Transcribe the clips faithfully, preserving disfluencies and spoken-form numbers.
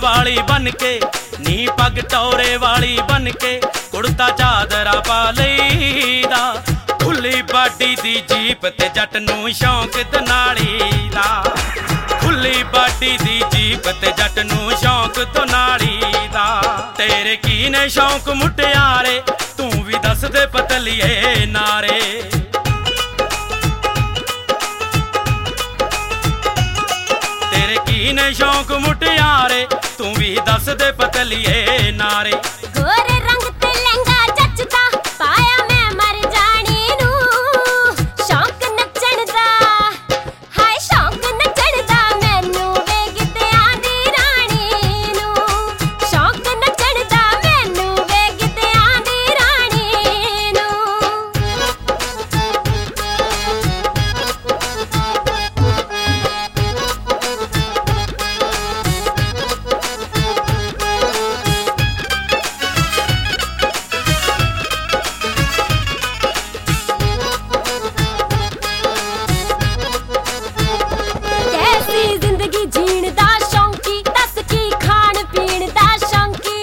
वाली बन के नी पग टौरे वाली बन के कुड़ता चादरा पा लईदा खुली बाडी दी जीप ते जट नूं शौक दनाड़ी दा खुली बाडी दी जीप ते जट नूं शौक दनाड़ी दा तेरे की ने शौक मुटियारे तू भी दस दे पतलिए नारे तेरे की ने शौक मुटियारे तू भी दस दे पतलिए नारे गोरे रंग ते लहंगा जचदा पाया मैं मर जानी नू शौक नचण दा हाय शौक नचण दा मैनू वेग ते आंदी राणी नू शौक नचण दा मैनू वेग ते आंदी राणी नू जिंदगी जीण दा शौंकी दस की खाण पीण दा शौंकी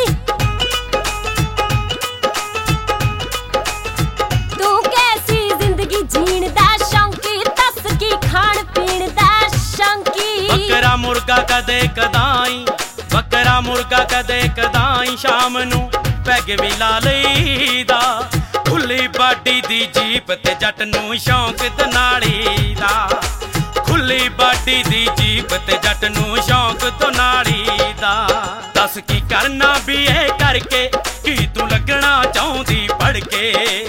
तू कैसी जिंदगी जीण दा शौंकी दस की खाण पीण दा शौंकी बकरा मुर्गा कदे कदाई बकरा मुर्गा कदे कदाई शाम नू पैग भी ला लईदा खुली बाडी दी जीप ते जट नूं शौक दनाड़ी दा खुली बाडी दी जीप ते जट नूं शौक दनाड़ी दा दस की करना भी ए करके की तू लगना चाहुंदी पढ़ के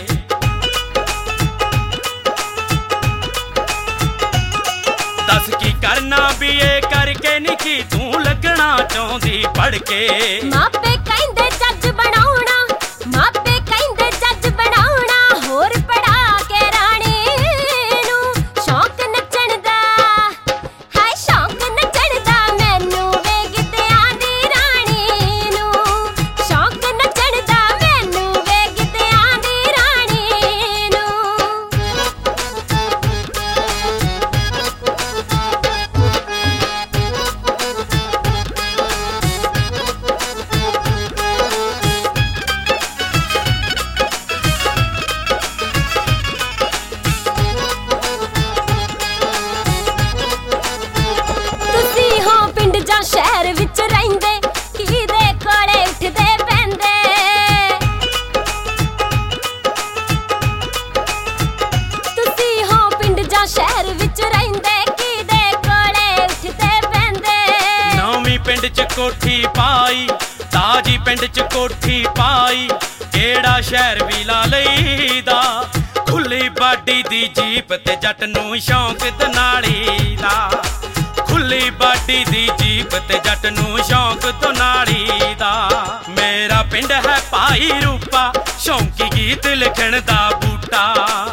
दस की करना भी ए करके नी की तू लगना चाहुंदी पढ़ के मापे कहंदे जज बनाउणा मापे कहंदे जज बनाउणा होर पढ़ा के राणी नू शौक नचण दा हाय शौक नचण दा मैनू वेग ते आंदी राणी नू शौक नचण दा मैनू वेग ते आंदी राणी नू ਤੁਸੀਂ ਹੋ ਪਿੰਡ ਜਾਂ ਸ਼ਹਿਰ ਵਿੱਚ ਰਹਿੰਦੇ ਕਿਹਦੇ ਕੋਲੇ ਉੱਠਦੇ ਪੈਂਦੇ ਤੁਸੀਂ ਹੋ ਪਿੰਡ ਜਾਂ ਸ਼ਹਿਰ ਵਿੱਚ ਰਹਿੰਦੇ ਕਿਹਦੇ ਕੋਲੇ ਉੱਠਦੇ ਪੈਂਦੇ ਨੌਵੀਂ ਪਿੰਡ ਚ ਕੋਠੀ ਪਾਈ ਤਾਜੀ ਪਿੰਡ ਚ ਕੋਠੀ ਪਾਈ ਕਿਹੜਾ ਸ਼ਹਿਰ ਵੀ ਲਾ ਲਈਦਾ ਖੁੱਲੀ ਬਾਡੀ ਦੀ ਜੀਪ ਤੇ ਜੱਟ ਨੂੰ ਸ਼ੌਂਕ ਦਨਾੜੀ ਦਾ ਖੁੱਲੀ ਬਾਡੀ ਦੀ ਜੀਪ ਤੇ ਜੱਟ ਨੂੰ ਸ਼ੌਂਕ ਦਨਾੜੀ ਦਾ ਮੇਰਾ ਪਿੰਡ ਹੈ ਭਾਈ ਰੂਪਾ ਸ਼ੌਂਕੀ ਗੀਤ ਲਿਖਣ ਦਾ ਬੂਟਾ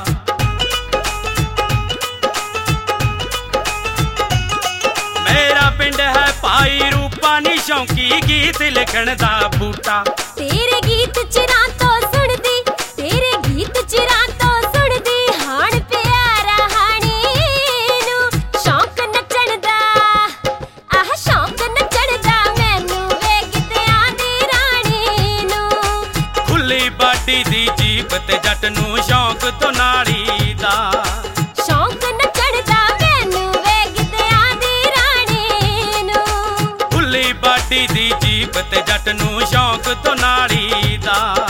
मेरा पिंड है भाई रूपा नी शौंकी गीत लिखण दा बूटा तेरे गीत चिरां तो सुनदी तेरे गीत चिरां तो सुनदी हाण प्यारा हाणी नू शौक नचण दा आह शौक नचण दा मैनू वेग ते आंदी राणी नू खुली बाडी दी जीप ते जट नू शौक दनाड़ी दा शौक नचण दा मैनू वेग ते आंदी राणी नू खुली बाडी दी जीप ते जट नू शौक दनाड़ी दा।